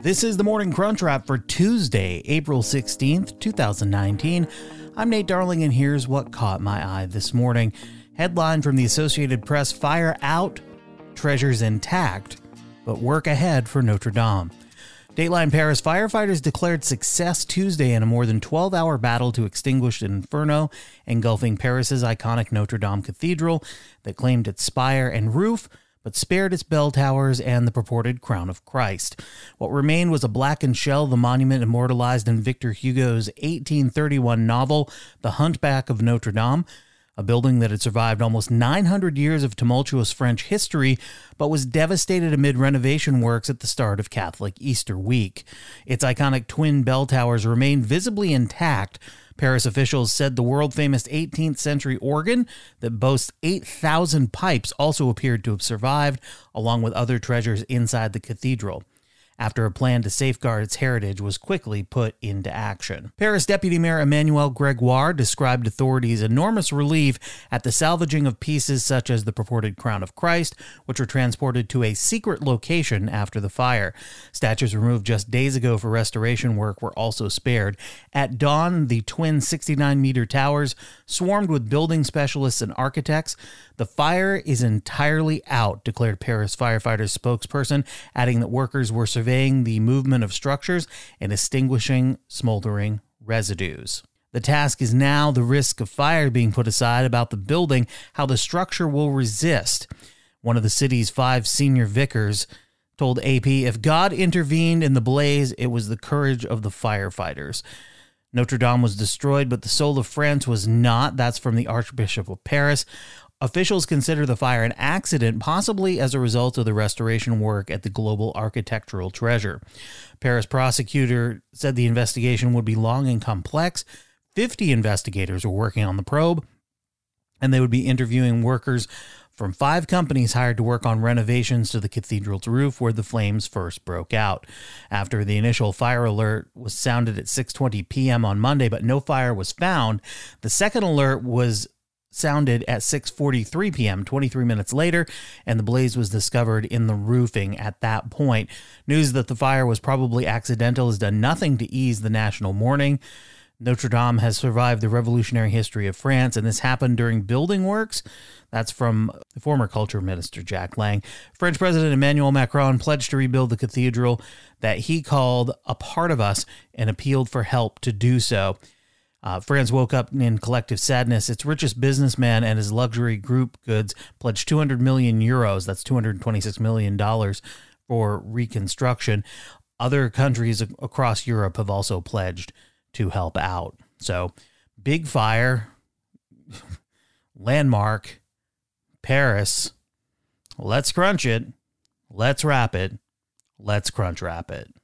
This is the Morning Crunch Wrap for Tuesday, April 16th, 2019. I'm Nate Darling, and here's what caught my eye this morning. Headline from the Associated Press: Fire out, treasures intact, but work ahead for Notre Dame. Dateline Paris: firefighters declared success Tuesday in a more than 12-hour battle to extinguish an inferno engulfing Paris's iconic Notre Dame Cathedral that claimed its spire and roof, but spared its bell towers and the purported crown of Christ. What remained was a blackened shell, the monument immortalized in Victor Hugo's 1831 novel, The Hunchback of Notre Dame, a building that had survived almost 900 years of tumultuous French history, but was devastated amid renovation works at the start of Catholic Easter week. Its iconic twin bell towers remained visibly intact. Paris officials said the world-famous 18th century organ that boasts 8,000 pipes also appeared to have survived, along with other treasures inside the cathedral, after a plan to safeguard its heritage was quickly put into action. Paris Deputy Mayor Emmanuel Gregoire described authorities' enormous relief at the salvaging of pieces such as the purported crown of Christ, which were transported to a secret location after the fire. Statues removed just days ago for restoration work were also spared. At dawn, the twin 69-meter towers swarmed with building specialists and architects. The fire is entirely out, declared Paris firefighters spokesperson, adding that workers were surveying the movement of structures and extinguishing smoldering residues. The task is now the risk of fire being put aside about the building, how the structure will resist. One of the city's 5 senior vicars told AP, if God intervened in the blaze, it was the courage of the firefighters. Notre Dame was destroyed, but the soul of France was not. That's from the Archbishop of Paris. Officials consider the fire an accident, possibly as a result of the restoration work at the global architectural treasure. Paris prosecutor said the investigation would be long and complex. 50 investigators were working on the probe, and they would be interviewing workers from 5 companies hired to work on renovations to the cathedral's roof where the flames first broke out. After the initial fire alert was sounded at 6:20 p.m. on Monday, but no fire was found, the second alert was sounded at 6:43 p.m., 23 minutes later, and the blaze was discovered in the roofing at that point. News that the fire was probably accidental has done nothing to ease the national mourning. Notre Dame has survived the revolutionary history of France, and this happened during building works. That's from the former Culture Minister Jack Lang. French President Emmanuel Macron pledged to rebuild the cathedral that he called a part of us and appealed for help to do so. France woke up in collective sadness. Its richest businessman and his luxury group goods pledged 200 million euros. That's $226 million for reconstruction. Other countries across Europe have also pledged to help out. So, big fire, landmark, Paris. Let's crunch it. Let's wrap it. Let's crunch wrap it.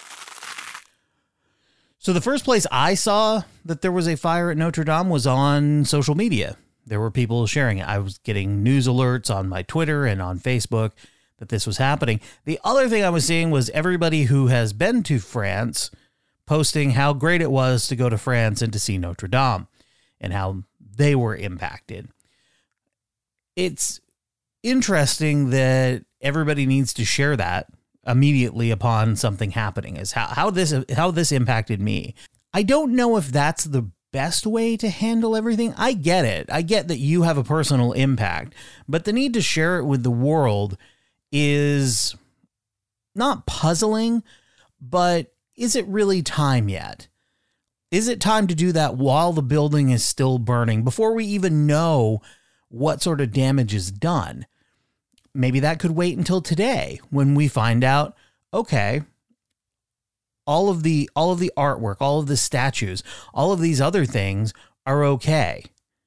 So the first place I saw that there was a fire at Notre Dame was on social media. There were people sharing it. I was getting news alerts on my Twitter and on Facebook that this was happening. The other thing I was seeing was everybody who has been to France posting how great it was to go to France and to see Notre Dame and how they were impacted. It's interesting that everybody needs to share that immediately upon something happening, is how this impacted me. I don't know if that's the best way to handle everything. I get it. I get that you have a personal impact, but the need to share it with the world is not puzzling, but is it really time yet? Is it time to do that while the building is still burning, before we even know what sort of damage is done? Maybe that could wait until today when we find out, okay, all of the artwork, all of the statues, all of these other things are okay.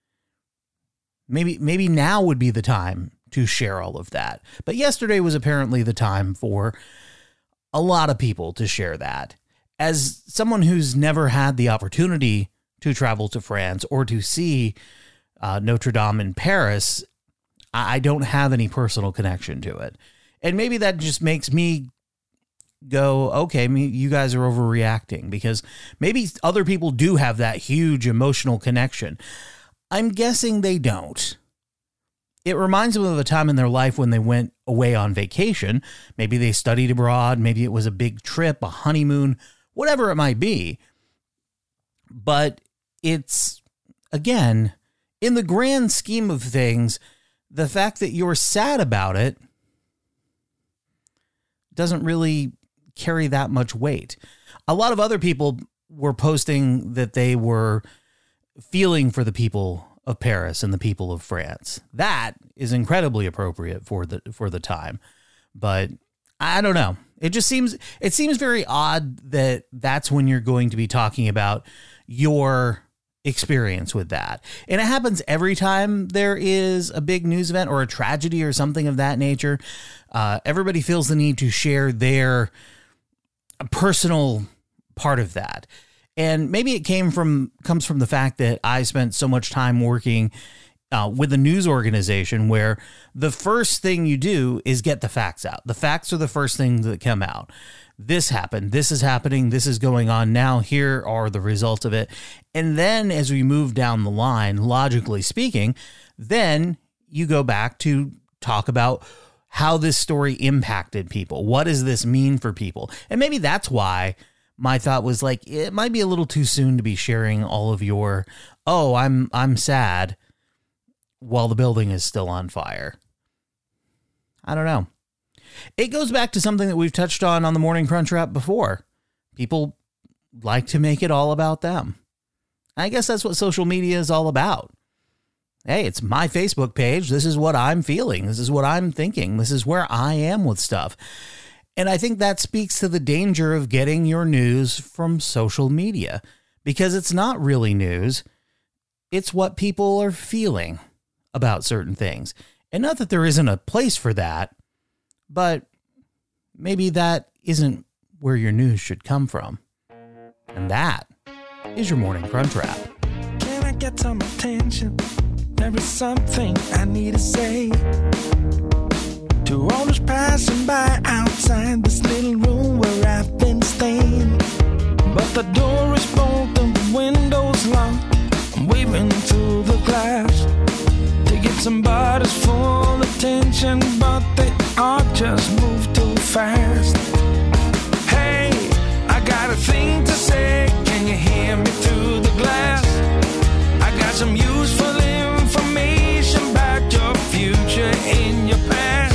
Maybe now would be the time to share all of that. But yesterday was apparently the time for a lot of people to share that. As someone who's never had the opportunity to travel to France or to see Notre Dame in Paris, I don't have any personal connection to it. And maybe that just makes me go, okay, you guys are overreacting, because maybe other people do have that huge emotional connection. I'm guessing they don't. it reminds them of a time in their life when they went away on vacation. Maybe they studied abroad. Maybe it was a big trip, a honeymoon, whatever it might be. But it's, again, in the grand scheme of things, the fact that you're sad about it doesn't really carry that much weight. A lot of other people were posting that they were feeling for the people of Paris and the people of France. That is incredibly appropriate for the time. But I don't know. It seems very odd that that's when you're going to be talking about your experience with that. And it happens every time there is a big news event or a tragedy or something of that nature. Everybody feels the need to share their personal part of that. And maybe it comes from the fact that I spent so much time working with a news organization where the first thing you do is get the facts out. The facts are the first things that come out. This happened. This is happening. This is going on now. Here are the results of it. And then as we move down the line, logically speaking, then you go back to talk about how this story impacted people. What does this mean for people? And maybe that's why my thought was like, it might be a little too soon to be sharing all of your, oh, I'm sad while the building is still on fire. I don't know. It goes back to something that we've touched on the Morning Crunch Wrap before. People like to make it all about them. I guess that's what social media is all about. Hey, it's my Facebook page. This is what I'm feeling. This is what I'm thinking. This is where I am with stuff. And I think that speaks to the danger of getting your news from social media, because it's not really news. It's what people are feeling about certain things. And not that there isn't a place for that, but maybe that isn't where your news should come from. And that is your Morning Crunch Wrap. Can I get some attention? There is something I need to say to all those passing by outside this little room where I've been staying. But the door is bolted and the window's locked. I'm waving through the glass to get somebody's full attention, but they all just move too fast. Hey, I got a thing to say. Can you hear me through the glass? I got some useful information about your future in your past.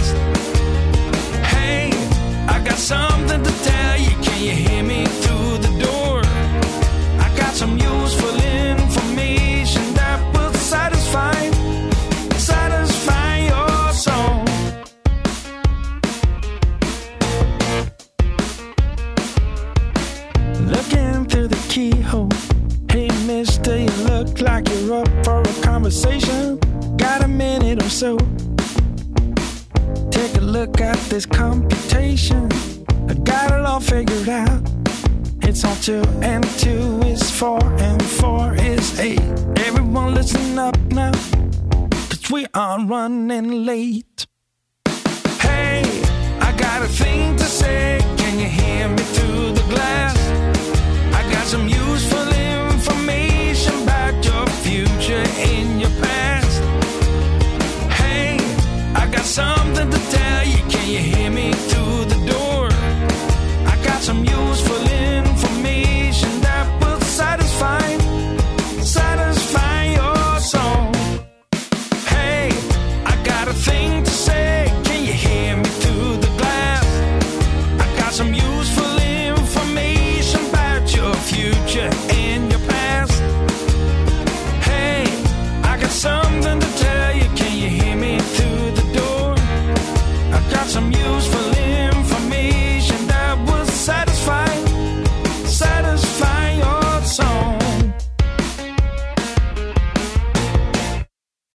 Got something to tell you. Can you hear me through the door? I got some useful information that will satisfy your soul. Looking through the keyhole. Hey mister, you look like you're up for a conversation. Got a minute or so? Take a look at this computation. I got it all figured out. It's all 2 and 2 is 4 and 4 is 8. Everyone listen up now, 'cause we are running late. Hey, I got a thing to say. Can you hear me through the glass? I got some useful information about your future in your past. Hey, I got something to tell you. Can you hear me through the door? I got some useful information that will satisfy your soul. Hey, I got a thing to say. Can you hear me through the glass? I got some useful information about your future